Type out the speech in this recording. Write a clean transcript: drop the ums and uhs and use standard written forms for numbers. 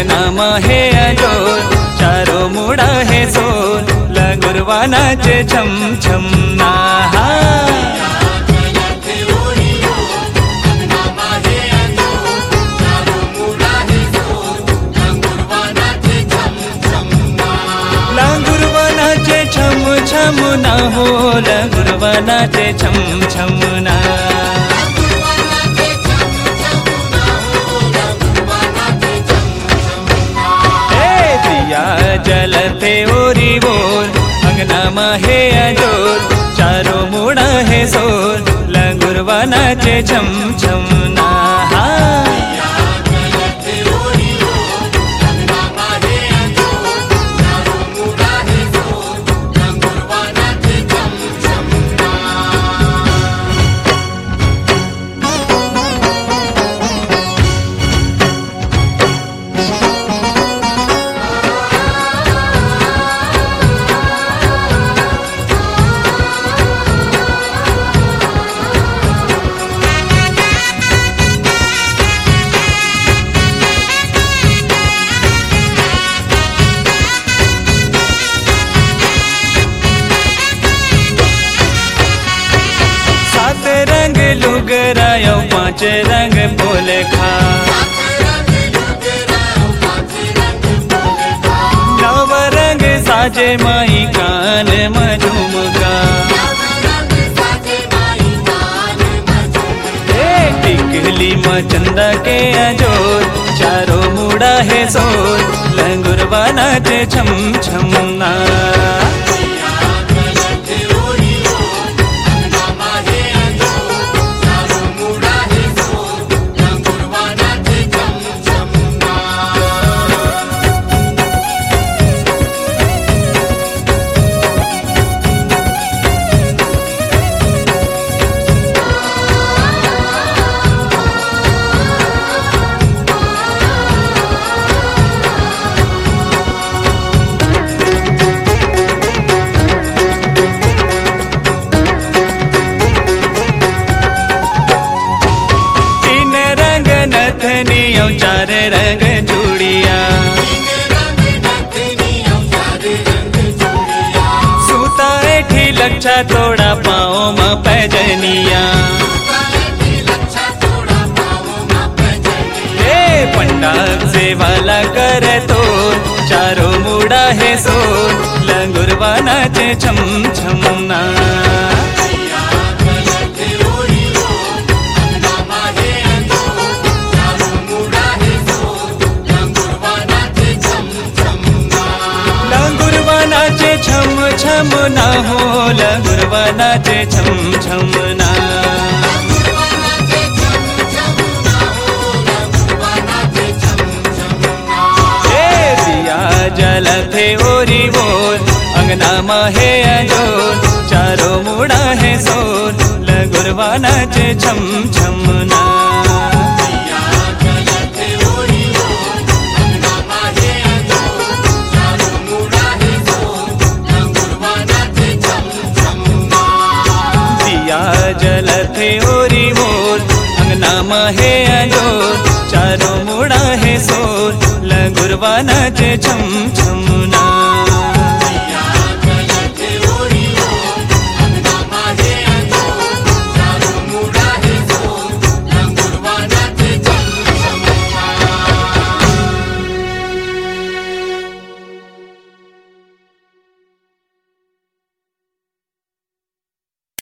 अंगनामा हे अजोर, चारो मुड़ा हे सोर, लगुरवा नाचे छम छम ना। लगुरवा नाचे छम छम ना हो, लगुरवा नाचे छम छम ना। जलते ओरी बोल, अंगनामा हे अजोर, चारो मुड़ा हे सोर, लगुरवा नाचे छम छम ना। रंग लुगरायो पांच रंग बोले खा, नव रंग साजे माई कान मझुमका। टिकली मचंदा के अजोर, चारो मुड़ा है सोर, लगुरवा नाचे छम छम ना। चार रंग चूड़िया, सूता एठी लच्छा तोड़ा पाओ माँ पैजनिया। पंडाल से वाला कर तो, चारो मुड़ा है सोर, लगुरवा नाचे छम छम ना। नाचे छम छम ना हो, लगुरवा नाचे छम छम ना। दिया जलते ओरी बोल, अंगनामा हे अजोर, चारो मुड़ा है सोर, लगुरवा नाचे छम छम ना। जलते ओरी बोल, अंगनामा हे अजोर, चारो मुड़ा है सोर, लगुरवा नाचे छम छम ना।